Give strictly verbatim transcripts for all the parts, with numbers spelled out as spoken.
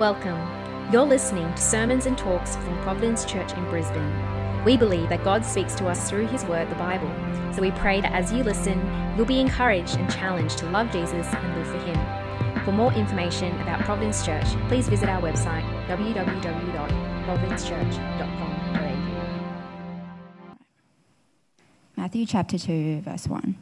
Welcome. You're listening to sermons and talks from Providence Church in Brisbane. We believe that God speaks to us through His Word, the Bible. So we pray that as you listen, you'll be encouraged and challenged to love Jesus and live for Him. For more information about Providence Church, please visit our website, w w w dot providence church dot com dot a u. Matthew chapter two, verse one.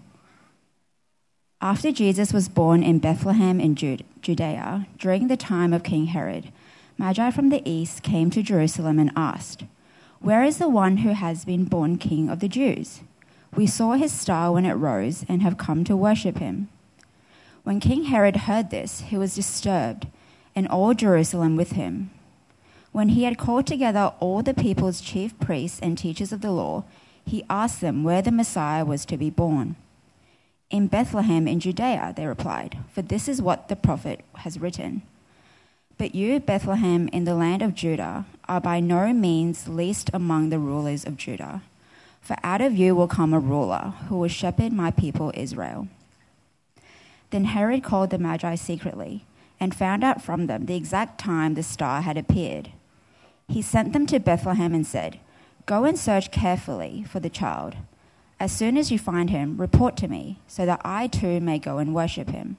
After Jesus was born in Bethlehem in Judea, during the time of King Herod, Magi from the east came to Jerusalem and asked, "Where is the one who has been born King of the Jews? We saw his star when it rose and have come to worship him." When King Herod heard this, he was disturbed, and all Jerusalem with him. When he had called together all the people's chief priests and teachers of the law, he asked them where the Messiah was to be born. "In Bethlehem in Judea," they replied, "for this is what the prophet has written. But you, Bethlehem, in the land of Judah, are by no means least among the rulers of Judah. For out of you will come a ruler who will shepherd my people Israel." Then Herod called the Magi secretly and found out from them the exact time the star had appeared. He sent them to Bethlehem and said, "Go and search carefully for the child. As soon as you find him, report to me, so that I too may go and worship him."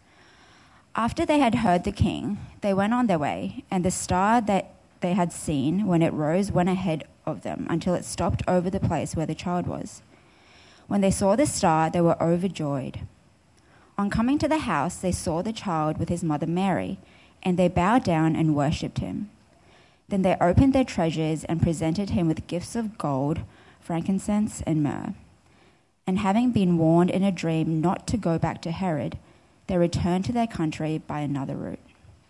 After they had heard the king, they went on their way, and the star that they had seen when it rose went ahead of them until it stopped over the place where the child was. When they saw the star, they were overjoyed. On coming to the house, they saw the child with his mother Mary, and they bowed down and worshipped him. Then they opened their treasures and presented him with gifts of gold, frankincense, and myrrh. And having been warned in a dream not to go back to Herod, they returned to their country by another route.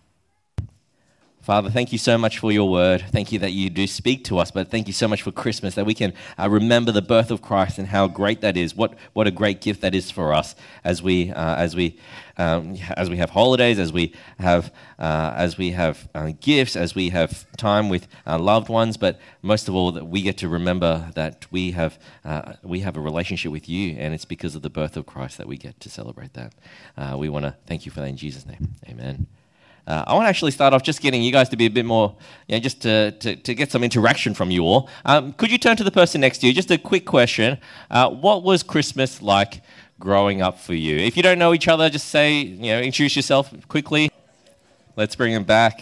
Father, thank you so much for your word. Thank you that you do speak to us, but thank you so much for Christmas, that we can uh, remember the birth of Christ and how great that is. What what a great gift that is for us as we uh, as we um, as we have holidays, as we have uh, as we have uh, gifts, as we have time with uh, loved ones. But most of all, that we get to remember that we have uh, we have a relationship with you, and it's because of the birth of Christ that we get to celebrate that. Uh, we want to thank you for that in Jesus' name. Amen. Uh, I want to actually start off just getting you guys to be a bit more, you know, just to, to, to get some interaction from you all. Um, could you turn to the person next to you? Just a quick question. Uh, what was Christmas like growing up for you? If you don't know each other, just say, you know, introduce yourself quickly. Let's bring them back.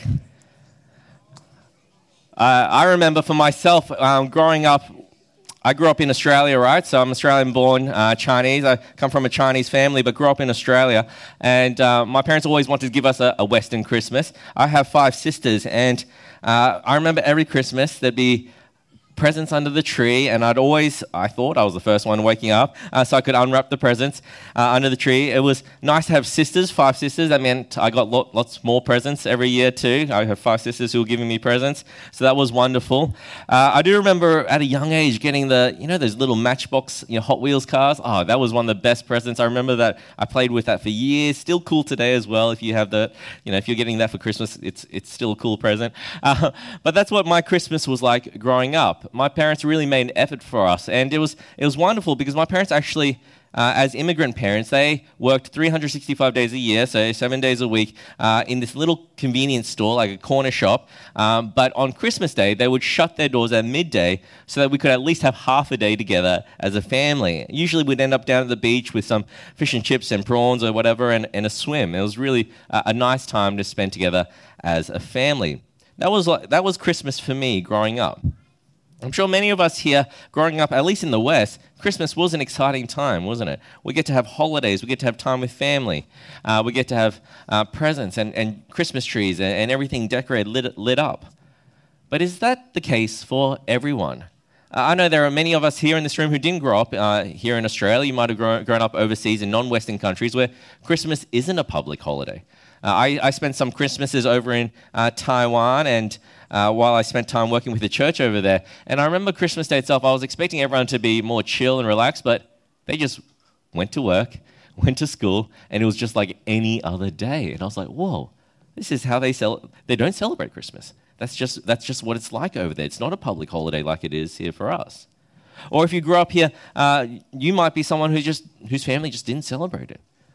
Uh, I remember for myself, um, growing up, I grew up in Australia, right? So I'm Australian-born uh, Chinese. I come from a Chinese family, but grew up in Australia. And uh, my parents always wanted to give us a, a Western Christmas. I have five sisters, and uh, I remember every Christmas there'd be presents under the tree, and I'd always, I thought I was the first one waking up, uh, so I could unwrap the presents uh, under the tree. It was nice to have sisters, five sisters. That meant I got lot, lots more presents every year too. I have five sisters who were giving me presents, so that was wonderful. Uh, I do remember at a young age getting the, you know, those little Matchbox, you know, Hot Wheels cars. Oh, that was one of the best presents. I remember that. I played with that for years. Still cool today as well. If you have the, you know, if you're getting that for Christmas, it's it's still a cool present. Uh, but that's what my Christmas was like growing up. My parents really made an effort for us, and it was it was wonderful because my parents actually, uh, as immigrant parents, they worked three hundred sixty-five days a year, so seven days a week, uh, in this little convenience store, like a corner shop. Um, but on Christmas Day, they would shut their doors at midday so that we could at least have half a day together as a family. Usually we'd end up down at the beach with some fish and chips and prawns or whatever, and, and a swim. It was really a, a nice time to spend together as a family. That was like, that was Christmas for me growing up. I'm sure many of us here, growing up, at least in the West, Christmas was an exciting time, wasn't it? We get to have holidays, we get to have time with family, uh, we get to have uh, presents and, and Christmas trees and, and everything decorated, lit, lit up. But is that the case for everyone? Uh, I know there are many of us here in this room who didn't grow up uh, here in Australia. You might have grown, grown up overseas in non-Western countries where Christmas isn't a public holiday. Uh, I, I spent some Christmases over in uh, Taiwan, and uh, while I spent time working with the church over there, and I remember Christmas Day itself, I was expecting everyone to be more chill and relaxed, but they just went to work, went to school, and it was just like any other day. And I was like, whoa, this is how they cel- they don't celebrate Christmas. That's just that's just what it's like over there. It's not a public holiday like it is here for us. Or if you grew up here, uh, you might be someone who just whose family just didn't celebrate it.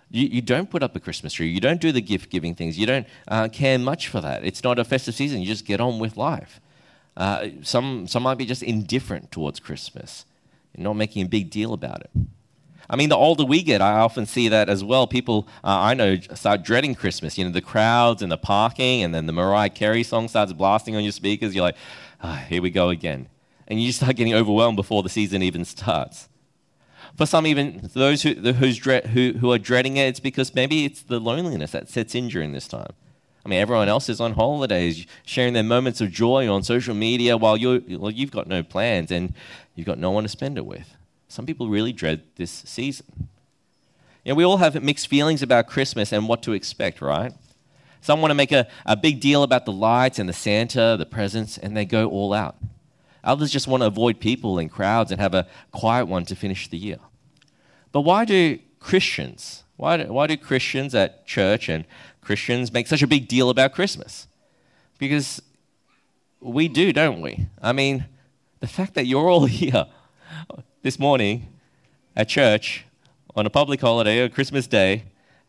You, you don't put up a Christmas tree. You don't do the gift-giving things. You don't uh, care much for that. It's not a festive season. You just get on with life. Uh, some, some might be just indifferent towards Christmas and not making a big deal about it. I mean, the older we get, I often see that as well. People, uh, I know, start dreading Christmas. You know, the crowds and the parking, and then the Mariah Carey song starts blasting on your speakers. You're like, ah, here we go again. And you start getting overwhelmed before the season even starts. For some, even those who, who's dread, who, who are dreading it, it's because maybe it's the loneliness that sets in during this time. I mean, everyone else is on holidays, sharing their moments of joy on social media while you're, well, you've got no plans and you've got no one to spend it with. Some people really dread this season. You know, we all have mixed feelings about Christmas and what to expect, right? Some want to make a, a big deal about the lights and the Santa, the presents, and they go all out. Others just want to avoid people and crowds and have a quiet one to finish the year. But why do Christians, why do, why do Christians at church and Christians make such a big deal about Christmas? Because we do, don't we? I mean, the fact that you're all here this morning at church on a public holiday or Christmas Day,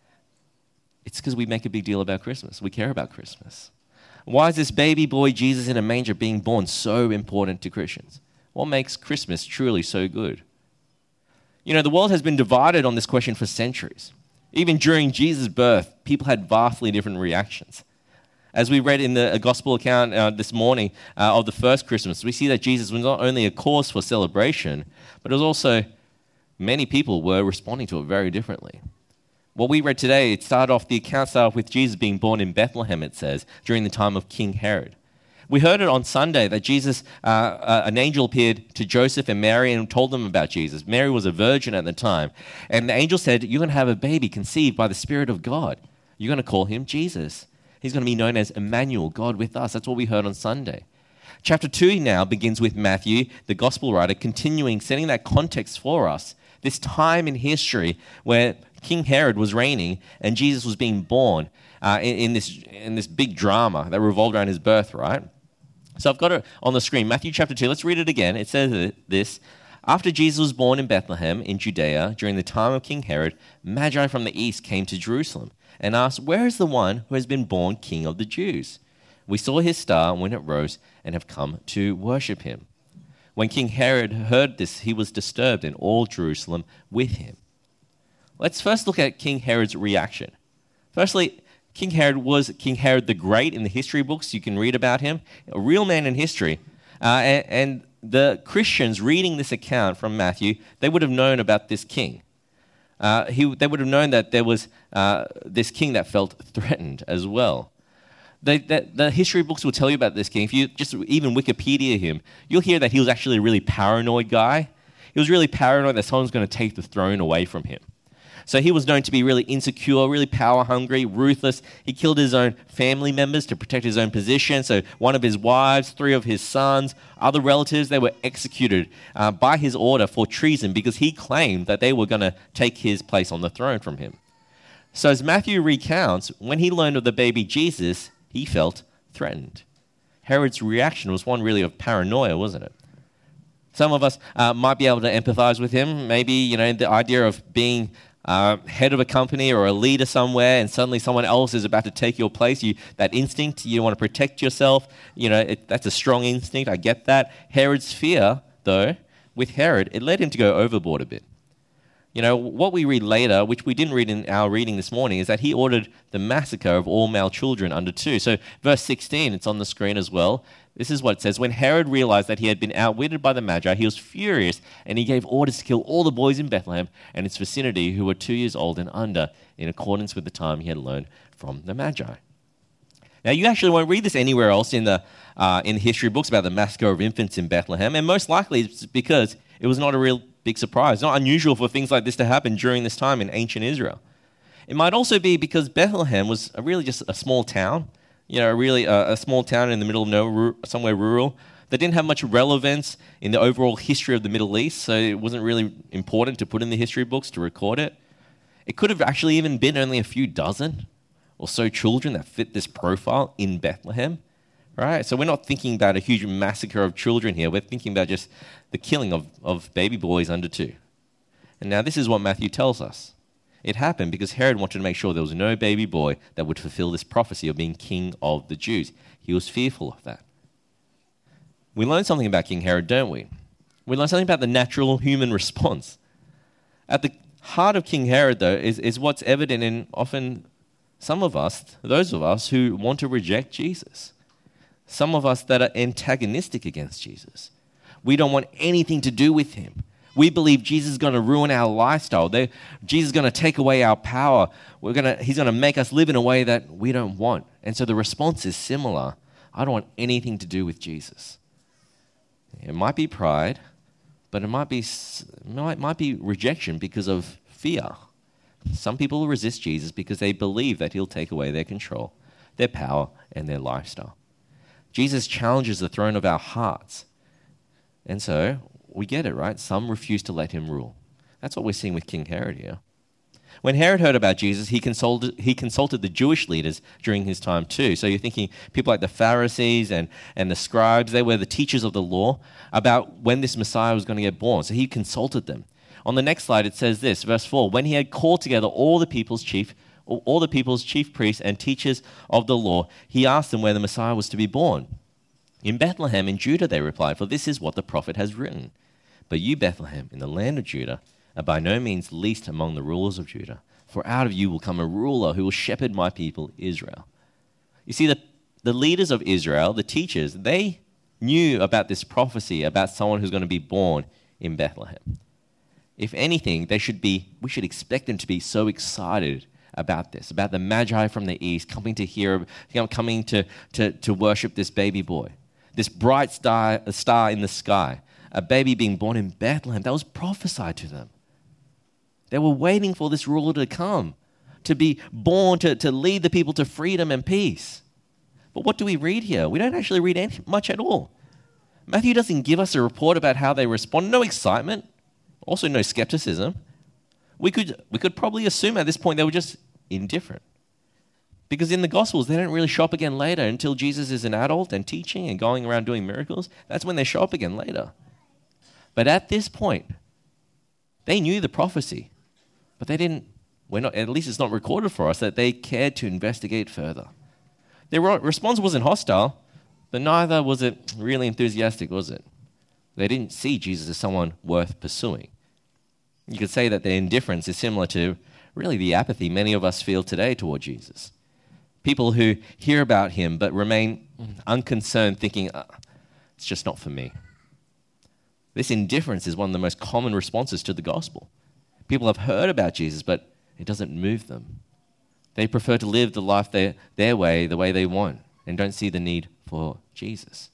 it's because we make a big deal about Christmas. We care about Christmas. Why is this baby boy Jesus in a manger being born so important to Christians? What makes Christmas truly so good? You know, the world has been divided on this question for centuries. Even during Jesus' birth, people had vastly different reactions. As we read in the gospel account uh, this morning uh, of the first Christmas, we see that Jesus was not only a cause for celebration, but it was also many people were responding to it very differently. What we read today, it started off, the account started off with Jesus being born in Bethlehem, it says, during the time of King Herod. We heard it on Sunday that Jesus, uh, uh, an angel appeared to Joseph and Mary and told them about Jesus. Mary was a virgin at the time. And the angel said, you're going to have a baby conceived by the Spirit of God. You're going to call him Jesus. He's going to be known as Emmanuel, God with us. That's what we heard on Sunday. Chapter two now begins with Matthew, the gospel writer, continuing, setting that context for us. This time in history where King Herod was reigning and Jesus was being born uh, in, in, this, in this big drama that revolved around his birth, right? So I've got it on the screen. Matthew chapter two. Let's read it again. It says this. After Jesus was born in Bethlehem in Judea during the time of King Herod, Magi from the east came to Jerusalem and asked, where is the one who has been born King of the Jews? We saw his star when it rose and have come to worship him. When King Herod heard this, he was disturbed, and all Jerusalem with him. Let's first look at King Herod's reaction. Firstly, King Herod was King Herod the Great in the history books. You can read about him, a real man in history. Uh, and, and the Christians reading this account from Matthew, they would have known about this king. Uh, he, they would have known that there was uh, this king that felt threatened as well. They, the, the history books will tell you about this king. If you just even Wikipedia him, you'll hear that he was actually a really paranoid guy. He was really paranoid that someone's going to take the throne away from him. So he was known to be really insecure, really power-hungry, ruthless. He killed his own family members to protect his own position. So one of his wives, three of his sons, other relatives, they were executed uh, by his order for treason because he claimed that they were going to take his place on the throne from him. So as Matthew recounts, when he learned of the baby Jesus, he felt threatened. Herod's reaction was one really of paranoia, wasn't it? Some of us uh, might be able to empathize with him. Maybe, you know, the idea of being uh, head of a company or a leader somewhere and suddenly someone else is about to take your place. You, that instinct, you want to protect yourself. You know, it, that's a strong instinct. I get that. Herod's fear, though, with Herod, it led him to go overboard a bit. You know, what we read later, which we didn't read in our reading this morning, is that he ordered the massacre of all male children under two. So verse sixteen, it's on the screen as well. This is what it says. When Herod realized that he had been outwitted by the Magi, he was furious, and he gave orders to kill all the boys in Bethlehem and its vicinity who were two years old and under, in accordance with the time he had learned from the Magi. Now, you actually won't read this anywhere else in the uh, in the history books about the massacre of infants in Bethlehem, and most likely it's because it was not a real big surprise. It's not unusual for things like this to happen during this time in ancient Israel. It might also be because Bethlehem was a really just a small town, you know, really a, a small town in the middle of nowhere, somewhere rural, that didn't have much relevance in the overall history of the Middle East, so it wasn't really important to put in the history books to record it. It could have actually even been only a few dozen or so children that fit this profile in Bethlehem. Right? So we're not thinking about a huge massacre of children here. We're thinking about just the killing of, of baby boys under two. And now this is what Matthew tells us. It happened because Herod wanted to make sure there was no baby boy that would fulfill this prophecy of being king of the Jews. He was fearful of that. We learn something about King Herod, don't we? We learn something about the natural human response. At the heart of King Herod, though, is, is what's evident in often some of us, those of us who want to reject Jesus. Some of us that are antagonistic against Jesus. We don't want anything to do with him. We believe Jesus is going to ruin our lifestyle. They, Jesus is going to take away our power. We're going to, he's going to make us live in a way that we don't want. And so the response is similar. I don't want anything to do with Jesus. It might be pride, but it might be, it might, might be rejection because of fear. Some people resist Jesus because they believe that he'll take away their control, their power, and their lifestyle. Jesus challenges the throne of our hearts. And so we get it, right? Some refuse to let him rule. That's what we're seeing with King Herod here. When Herod heard about Jesus, he consulted, he consulted the Jewish leaders during his time too. So you're thinking people like the Pharisees and, and the scribes, they were the teachers of the law, about when this Messiah was going to get born. So he consulted them. On the next slide, it says this, verse four, when he had called together all the people's chief, all the people's chief priests and teachers of the law, he asked them where the Messiah was to be born. In Bethlehem in Judah, they replied, for this is what the prophet has written. But you, Bethlehem, in the land of Judah, are by no means least among the rulers of Judah, for out of you will come a ruler who will shepherd my people Israel. You see, the, the leaders of Israel, the teachers, they knew about this prophecy about someone who's going to be born in Bethlehem. If anything, they should be, we should expect them to be so excited about this, about the Magi from the east coming to hear, coming to, to, to worship this baby boy, this bright star, star in the sky, a baby being born in Bethlehem. That was prophesied to them. They were waiting for this ruler to come, to be born, to, to lead the people to freedom and peace. But what do we read here? We don't actually read any, much at all. Matthew doesn't give us a report about how they respond. No excitement, also no skepticism. We could, we could probably assume at this point they were just indifferent. Because in the Gospels, they don't really show up again later until Jesus is an adult and teaching and going around doing miracles. That's when they show up again later. But at this point, they knew the prophecy, but they didn't, we're not, at least it's not recorded for us, that they cared to investigate further. Their response wasn't hostile, but neither was it really enthusiastic, was it? They didn't see Jesus as someone worth pursuing. You could say that their indifference is similar to really the apathy many of us feel today toward Jesus. People who hear about him but remain unconcerned, thinking, oh, it's just not for me. This indifference is one of the most common responses to the gospel. People have heard about Jesus, but it doesn't move them. They prefer to live the life their, their way, the way they want, and don't see the need for Jesus.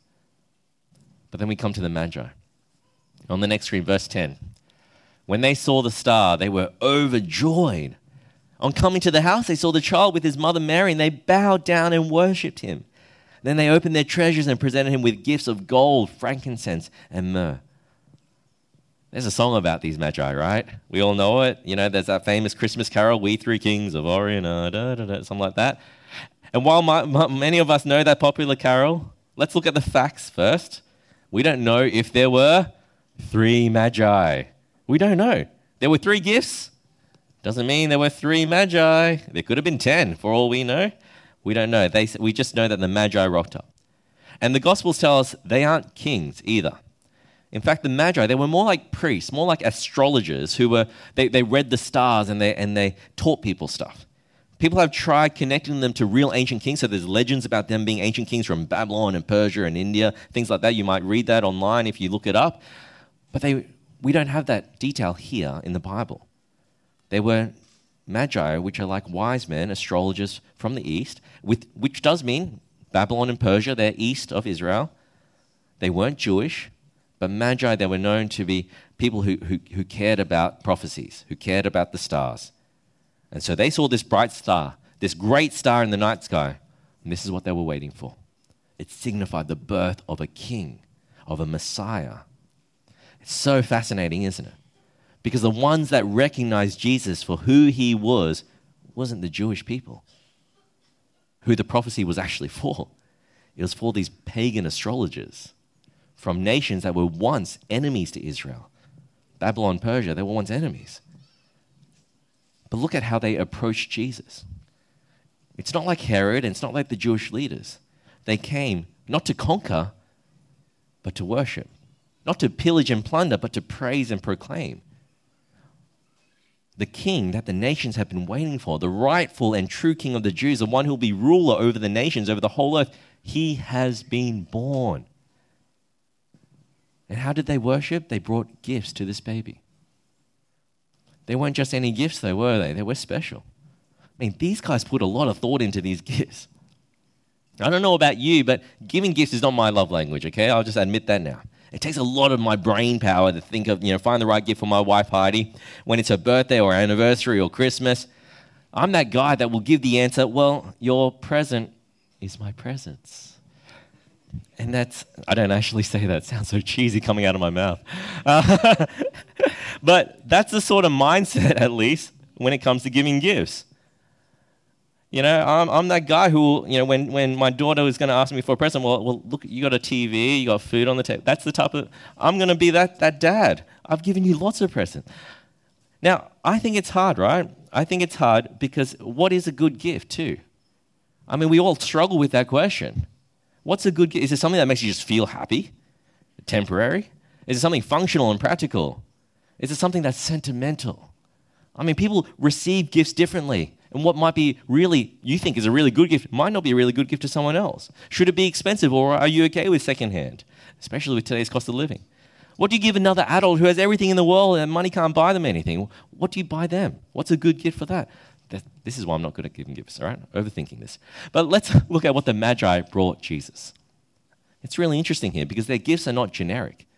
But then we come to the Magi. On the next screen, verse ten. When they saw the star, they were overjoyed. On coming to the house, they saw the child with his mother Mary, and they bowed down and worshipped him. Then they opened their treasures and presented him with gifts of gold, frankincense, and myrrh. There's a song about these Magi, right? We all know it. You know, there's that famous Christmas carol, We Three Kings of Orient, uh, da, da, da, something like that. And while my, my, many of us know that popular carol, let's look at the facts first. We don't know if there were three Magi. We don't know. There were three gifts. Doesn't mean there were three Magi. There could have been ten, for all we know. We don't know. They, we just know that the Magi rocked up. And the Gospels tell us they aren't kings either. In fact, the Magi, they were more like priests, more like astrologers who were, they, they read the stars and they, and they taught people stuff. People have tried connecting them to real ancient kings, so there's legends about them being ancient kings from Babylon and Persia and India, things like that. You might read that online if you look it up. But they, we don't have that detail here in the Bible. They were Magi, which are like wise men, astrologers from the east, with, which does mean Babylon and Persia, they're east of Israel. They weren't Jewish. But Magi, they were known to be people who, who, who cared about prophecies, who cared about the stars. And so they saw this bright star, this great star in the night sky, and this is what they were waiting for. It signified the birth of a king, of a Messiah. It's so fascinating, isn't it? Because the ones that recognized Jesus for who he was wasn't the Jewish people, who the prophecy was actually for. It was for these pagan astrologers from nations that were once enemies to Israel. Babylon, Persia, they were once enemies. But look at how they approached Jesus. It's not like Herod, and it's not like the Jewish leaders. They came not to conquer, but to worship. Not to pillage and plunder, but to praise and proclaim. The king that the nations have been waiting for, the rightful and true king of the Jews, the one who will be ruler over the nations, over the whole earth, he has been born. And how did they worship? They brought gifts to this baby. They weren't just any gifts though, were they? They were special. I mean, these guys put a lot of thought into these gifts. I don't know about you, but giving gifts is not my love language, okay? I'll just admit that now. It takes a lot of my brain power to think of, you know, find the right gift for my wife, Heidi, when it's her birthday or anniversary or Christmas. I'm that guy that will give the answer, well, your present is my presence. And that's, I don't actually say that. It sounds so cheesy coming out of my mouth. Uh, but that's the sort of mindset, at least, when it comes to giving gifts. You know, I'm, I'm that guy who, you know, when, when my daughter was going to ask me for a present, well, well, look, you got a T V, you got food on the table. That's the type of, I'm going to be that, that dad. I've given you lots of presents. Now, I think it's hard, right? I think it's hard because what is a good gift too? I mean, we all struggle with that question. What's a good gift? Is it something that makes you just feel happy, temporary? Is it something functional and practical? Is it something that's sentimental? I mean, people receive gifts differently. And what might be really, you think is a really good gift, might not be a really good gift to someone else. Should it be expensive, or are you okay with secondhand? Especially with today's cost of living. What do you give another adult who has everything in the world and money can't buy them anything? What do you buy them? What's a good gift for that? that this is why I'm not good at giving gifts, all right? Overthinking this. But let's look at what the Magi brought Jesus. It's really interesting here because their gifts are not generic.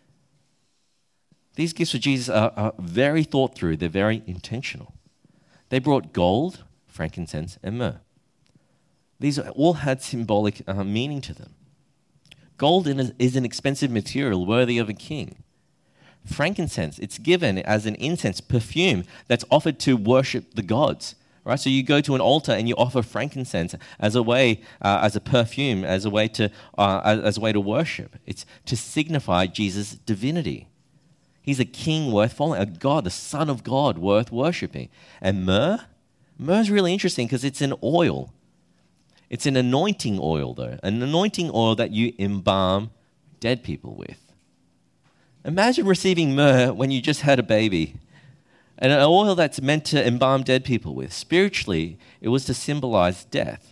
These gifts for Jesus are, are very thought through. They're very intentional. They brought gold, frankincense, and myrrh. These all had symbolic uh, meaning to them. Gold is an expensive material worthy of a king. Frankincense, it's given as an incense perfume that's offered to worship the gods. Right? So you go to an altar and you offer frankincense as a way, uh, as a perfume, as a way to, uh, as a way to worship. It's to signify Jesus' divinity. He's a king worth following, a God, the Son of God worth worshipping. And myrrh, myrrh is really interesting because it's an oil. It's an anointing oil, though, an anointing oil that you embalm dead people with. Imagine receiving myrrh when you just had a baby. And an oil that's meant to embalm dead people with. Spiritually, it was to symbolize death,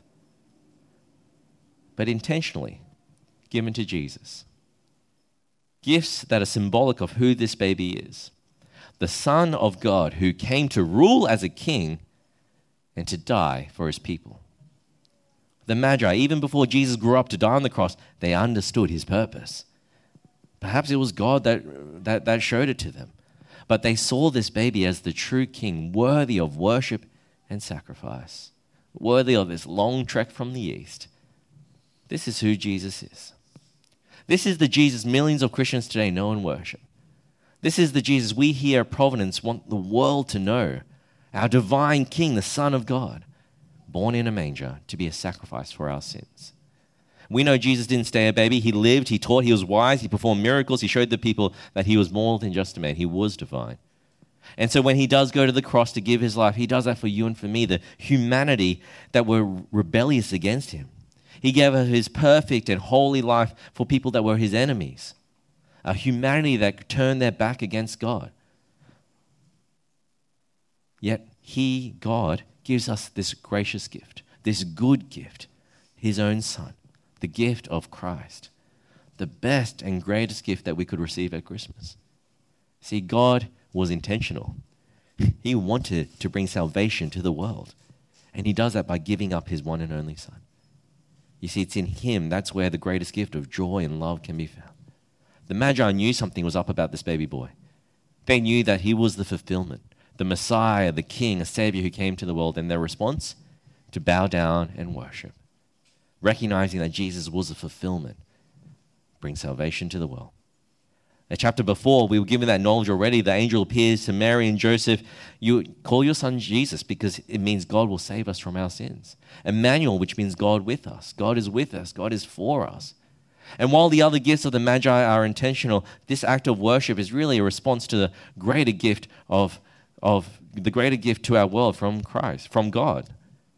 but intentionally given to Jesus. Gifts that are symbolic of who this baby is. The Son of God who came to rule as a king and to die for his people. The Magi, even before Jesus grew up to die on the cross, they understood his purpose. Perhaps it was God that, that, that showed it to them. But they saw this baby as the true king, worthy of worship and sacrifice, worthy of this long trek from the east. This is who Jesus is. This is the Jesus millions of Christians today know and worship. This is the Jesus we here at Providence want the world to know, our divine King, the Son of God, born in a manger to be a sacrifice for our sins. We know Jesus didn't stay a baby. He lived, he taught, he was wise, he performed miracles, he showed the people that he was more than just a man. He was divine. And so when he does go to the cross to give his life, he does that for you and for me, the humanity that were rebellious against him. He gave us his perfect and holy life for people that were his enemies, a humanity that turned their back against God. Yet he, God, gives us this gracious gift, this good gift, his own Son. The gift of Christ, the best and greatest gift that we could receive at Christmas. See, God was intentional. He wanted to bring salvation to the world, and he does that by giving up his one and only Son. You see, it's in him, that's where the greatest gift of joy and love can be found. The Magi knew something was up about this baby boy. They knew that he was the fulfillment, the Messiah, the King, a Savior who came to the world, and their response? To bow down and worship. Recognizing that Jesus was a fulfillment, brings salvation to the world. The chapter before, we were given that knowledge already. The angel appears to Mary and Joseph. You call your son Jesus because it means God will save us from our sins. Emmanuel, which means God with us. God is with us. God is for us. And while the other gifts of the Magi are intentional, this act of worship is really a response to the greater gift of of the greater gift to our world from Christ, from God.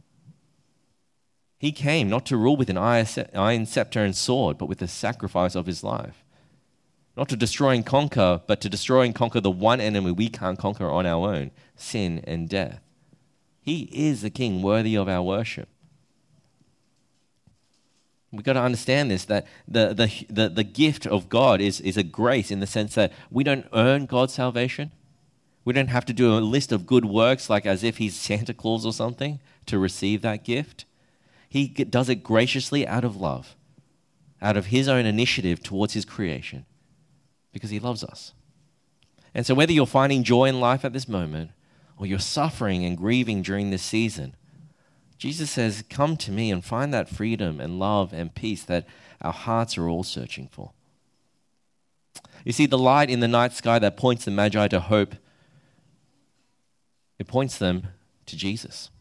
He came not to rule with an iron scepter and sword, but with the sacrifice of his life. Not to destroy and conquer, but to destroy and conquer the one enemy we can't conquer on our own, sin and death. He is the King worthy of our worship. We've got to understand this, that the, the, the, the gift of God is, is a grace in the sense that we don't earn God's salvation. We don't have to do a list of good works like as if he's Santa Claus or something to receive that gift. He does it graciously out of love, out of his own initiative towards his creation, because he loves us. And so whether you're finding joy in life at this moment or you're suffering and grieving during this season, Jesus says, come to me and find that freedom and love and peace that our hearts are all searching for. You see, the light in the night sky that points the Magi to hope, it points them to Jesus.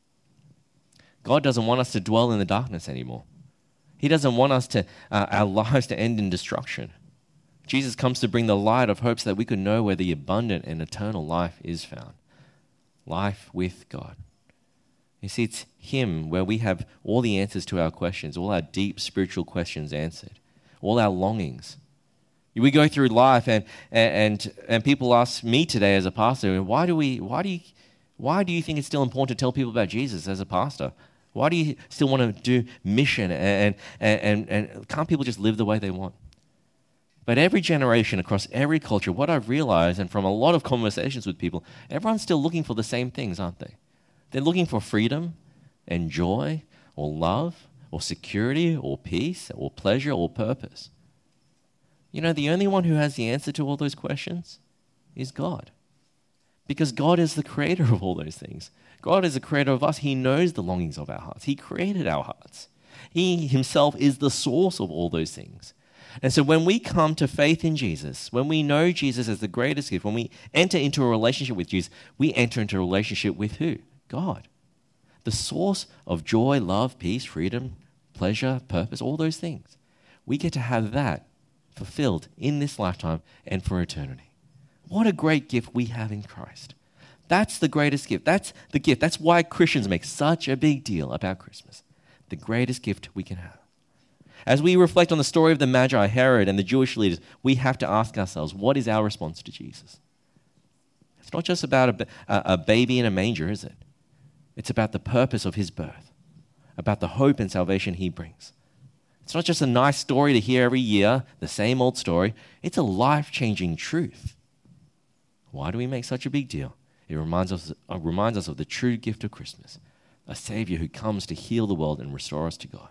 God doesn't want us to dwell in the darkness anymore. He doesn't want us to uh, our lives to end in destruction. Jesus comes to bring the light of hope so that we could know where the abundant and eternal life is found. Life with God. You see, it's him where we have all the answers to our questions, all our deep spiritual questions answered, all our longings. We go through life and and and people ask me today as a pastor, why do we why do you why do you think it's still important to tell people about Jesus as a pastor? Why do you still want to do mission and and and, and can't people just live the way they want? But every generation across every culture, what I've realized, and from a lot of conversations with people, everyone's still looking for the same things, aren't they? They're looking for freedom and joy or love or security or peace or pleasure or purpose. You know, the only one who has the answer to all those questions is God. Because God is the creator of all those things. God is the creator of us. He knows the longings of our hearts. He created our hearts. He himself is the source of all those things. And so when we come to faith in Jesus, when we know Jesus as the greatest gift, when we enter into a relationship with Jesus, we enter into a relationship with who? God. The source of joy, love, peace, freedom, pleasure, purpose, all those things. We get to have that fulfilled in this lifetime and for eternity. What a great gift we have in Christ. That's the greatest gift. That's the gift. That's why Christians make such a big deal about Christmas. The greatest gift we can have. As we reflect on the story of the Magi, Herod, and the Jewish leaders, we have to ask ourselves, what is our response to Jesus? It's not just about a, a, a baby in a manger, is it? It's about the purpose of his birth, about the hope and salvation he brings. It's not just a nice story to hear every year, the same old story. It's a life-changing truth. Why do we make such a big deal? It reminds us, uh, reminds us of the true gift of Christmas, a Savior who comes to heal the world and restore us to God.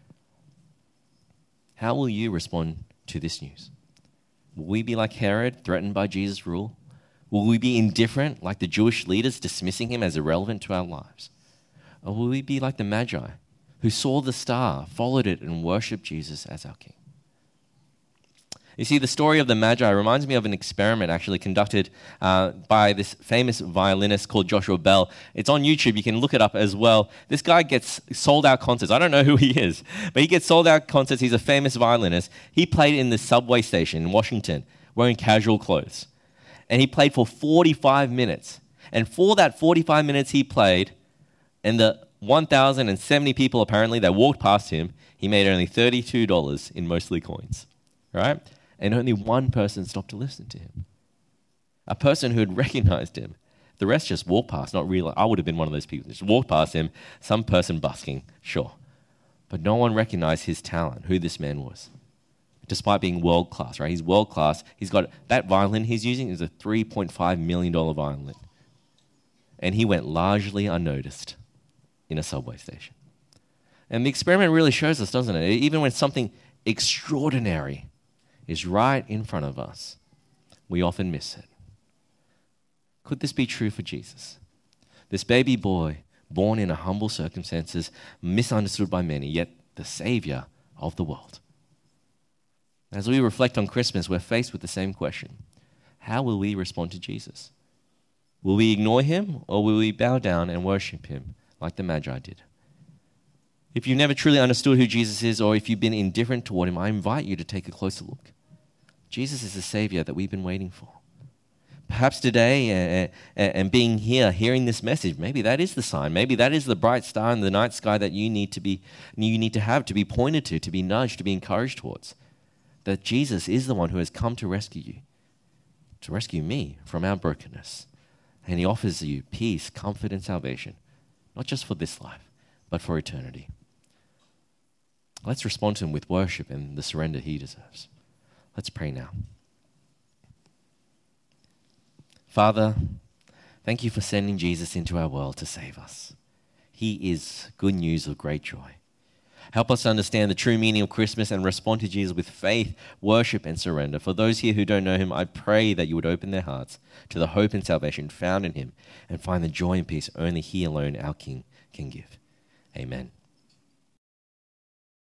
How will you respond to this news? Will we be like Herod, threatened by Jesus' rule? Will we be indifferent, like the Jewish leaders, dismissing him as irrelevant to our lives? Or will we be like the Magi, who saw the star, followed it, and worshipped Jesus as our King? You see, the story of the Magi reminds me of an experiment actually conducted uh, by this famous violinist called Joshua Bell. It's on YouTube. You can look it up as well. This guy gets sold-out concerts. I don't know who he is, but he gets sold-out concerts. He's a famous violinist. He played in the subway station in Washington wearing casual clothes. And he played for forty-five minutes. And for that forty-five minutes he played, and the one thousand seventy people apparently that walked past him, he made only thirty-two dollars in mostly coins, right? And only one person stopped to listen to him. A person who had recognized him. The rest just walked past, not realize. I would have been one of those people. Just walked past him, some person busking, sure. But no one recognized his talent, who this man was. Despite being world-class, right? He's world-class. He's got, that violin he's using is a three point five million dollars violin. And he went largely unnoticed in a subway station. And the experiment really shows us, doesn't it? Even when something extraordinary is right in front of us, we often miss it. Could this be true for Jesus? This baby boy, born in humble circumstances, misunderstood by many, yet the Savior of the world. As we reflect on Christmas, we're faced with the same question. How will we respond to Jesus? Will we ignore him, or will we bow down and worship him like the Magi did? If you've never truly understood who Jesus is, or if you've been indifferent toward him, I invite you to take a closer look. Jesus is the Savior that we've been waiting for. Perhaps today, uh, and being here, hearing this message, maybe that is the sign. Maybe that is the bright star in the night sky that you need to be, you need to have, to be pointed to, to be nudged, to be encouraged towards. That Jesus is the one who has come to rescue you, to rescue me from our brokenness. And he offers you peace, comfort, and salvation, not just for this life, but for eternity. Let's respond to him with worship and the surrender he deserves. Let's pray now. Father, thank you for sending Jesus into our world to save us. He is good news of great joy. Help us understand the true meaning of Christmas and respond to Jesus with faith, worship, and surrender. For those here who don't know him, I pray that you would open their hearts to the hope and salvation found in him and find the joy and peace only he alone, our King, can give. Amen.